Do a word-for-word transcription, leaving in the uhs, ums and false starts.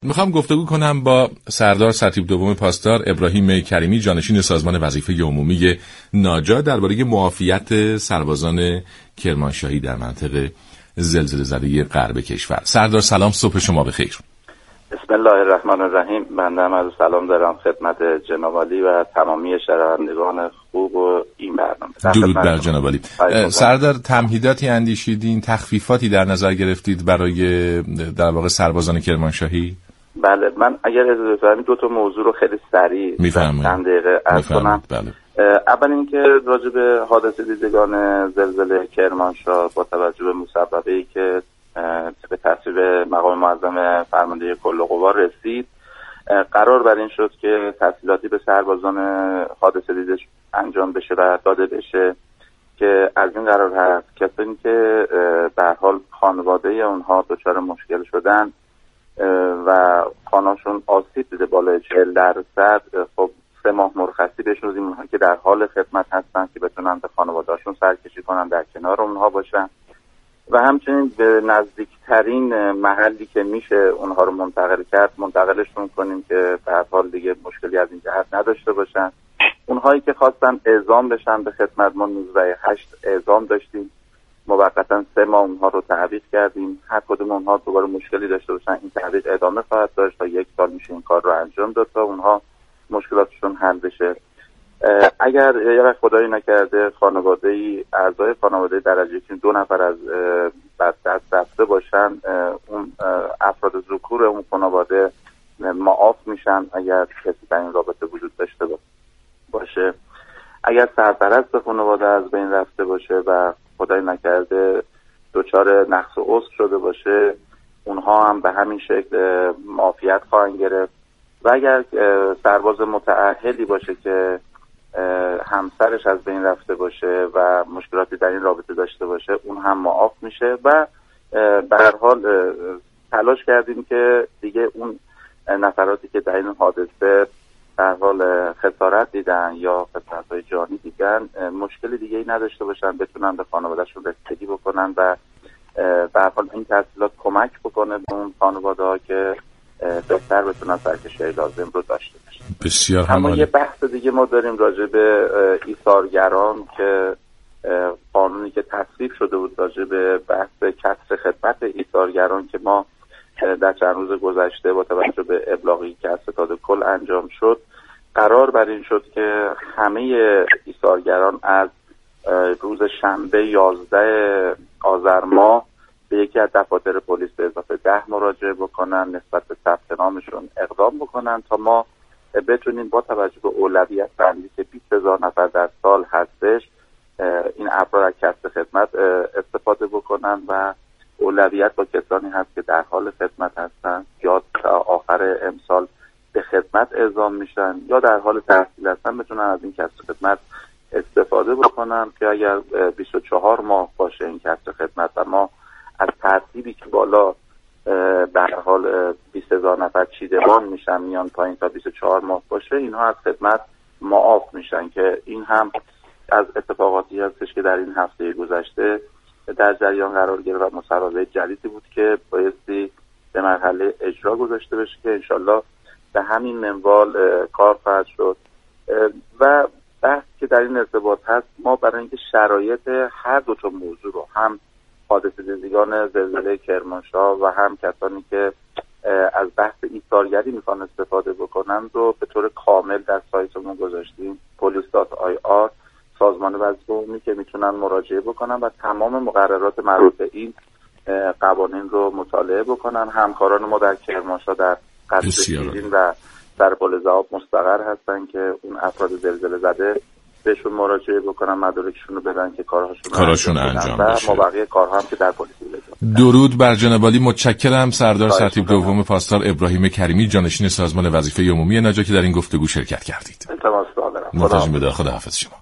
میخوام گفتگو کنم با سردار سرتیپ دوم پاسدار ابراهیم کریمی، جانشین سازمان وظیفه عمومی ناجا، درباره معافیت سربازان کرمانشاهی در منطقه زلزله زده غرب کشور. سردار سلام، صبح شما بخیر. بسم الله الرحمن الرحیم. بنده هم از سلام دارم خدمت جناب عالی و تمامی شنوندگان خوب و این برنامه. درود بر جناب عالی. سردار، تمهیداتی اندیشیدین، تخفیفاتی در نظر گرفتید برای در واقع سربازان کرمانشاهی؟ بله، من اگر اجازه بدید دو تا موضوع رو خیلی سریع چند دقیقه عرض کنم. بله. اول اینکه راجع به حادثه دیدگان زلزله کرمانشاه با توجه به مسببه‌ای که به تصویب مقام معظم فرمانده کل قوا رسید، قرار بر این شد که تسهیلاتی به سربازان حادثه دیده انجام بشه و داده بشه که از این قرار هست کسانی که به هر حال خانواده اونها دچار مشکل شدن و خانه‌شون آسیب دیده بالای چهل درصد، خب سه ماه مرخصی بهشون بدیم، اونها که در حال خدمت هستن که بتونن به خانواده‌شون سرکشی کنن، در کنار اونها باشن و همچنین به نزدیکترین محلی که میشه اونها رو منتقل کرد منتقلشون کنیم که به هر حال دیگه مشکلی از این جهت نداشته باشن. اونهایی که خواستن اعزام بشن به خدمت، ما نوزده هشت اعزام داشتیم، موقتا سه ماه اونها رو تعویض کردیم. هر کدوم اونها دوباره مشکلی داشته باشن این تعویض ادامه خواهد داشت تا یک سال میشه این کار رو انجام داد تا اونها مشکلاتشون حل بشه. اگر یه وقت خدایی نکرده خانواده‌ای اعضای خانواده درجه که دو نفر از دست رفته باشن، اون افراد ذکور اون خانواده معاف میشن اگر کسی در این رابطه وجود داشته باشه. اگر سرپرست خانواده از بین رفته باشه و خدایی نکرده دچار نقص و عسر شده باشه، اونها هم به همین شکل معافیت خواهند گرفت. و اگر سرباز متأهلی باشه که همسرش از بین رفته باشه و مشکلاتی در این رابطه داشته باشه، اون هم معاف میشه و به هر حال تلاش کردیم که دیگه اون نفراتی که در این حادثه به هر حال خسارت دیدن یا خسارت‌های جانی دیدن مشکلی دیگه ای نداشته باشن، بتونن به خانواده‌شون رسیدگی بکنن و به هر حال این تحصیلات کمک بکنه به اون خانواده‌ها که بهتر بتونن سرکشی لازم رو داشته باشن. بسیار اما همالی. یه بحث دیگه ما داریم راجع به ایثارگران که قانونی که تصویب شده بود راجع به بحث کسر خدمت ایثارگران که ما در چند روز گذشته با توجه به ابلاغی که از ستاد کل انجام شد، قرار بر این شد که همه ایثارگران از روز شنبه یازده آذر ماه به یکی از دفاتر پلیس به اضافه ده مراجعه بکنن، نسبت به ثبت نامشون اقدام بکنن تا ما بتونیم با توجه به اولویت بندی که بیست هزار نفر در سال هستش این افراد از کسب خدمت استفاده بکنن و اولویت با کسانی هست که در حال خدمت هستن یا تا آخر امسال به خدمت اعزام میشن یا در حال تحصیل هستن بتونن از این کسب خدمت استفاده بکنن که اگر بیست و چهار ماه باشه این کسب خدمت و ما از ترتیبی که بالا در حال بیست هزار نفر چیدمان میشن میان پایین تا بیست و چهار ماه باشه، اینها از خدمت معاف میشن که این هم از اتفاقاتی هستش که در این هفته گذشته در جریان قرار گرفت و مصوبه جدیدی بود که بایستی به مرحله اجرا گذاشته بشه که انشالله به همین منوال کار خواهد شد. و بحث که در این ارتباط هست، ما برای اینکه شرایط هر دو تا موضوع رو، هم حادثه دیدگان زلزله کرمانشاه و هم کسانی که از بحث ایثارگری میخوان استفاده بکنن رو به طور کامل در سایتمون گذاشتیم، پلیس دات آی آر، سازمان وظیفه عمومی که میتونن مراجعه بکنن و تمام مقررات مربوط به این قوانین رو مطالعه بکنن. همکاران ما در کرمانشاه در قصر شیرین و در قلعه‌ذهاب مستقر هستن که اون افراد زلزله زده بهشون مراجعه بکنن، مدارکشون رو بدن که کارهاشون کارهاشون انجام بشه. ما بقیه کارها هم که در پلیس بده. درود بر جناب عالی. متشکرم. سردار سرتیپ دوم پاسدار ابراهیم کریمی، جانشین سازمان وظیفه عمومی ناجا که در این گفتگو شرکت کردید. التماس دارم. متشکرم. خدا حافظ شما.